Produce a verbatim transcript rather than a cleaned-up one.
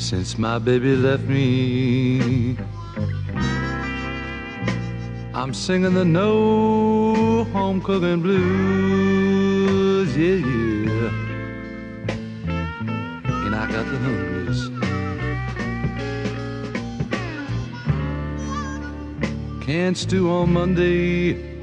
since my baby left me. I'm singing the no home cooking blues, yeah, yeah. And I got the hungries. Canned stew on Monday,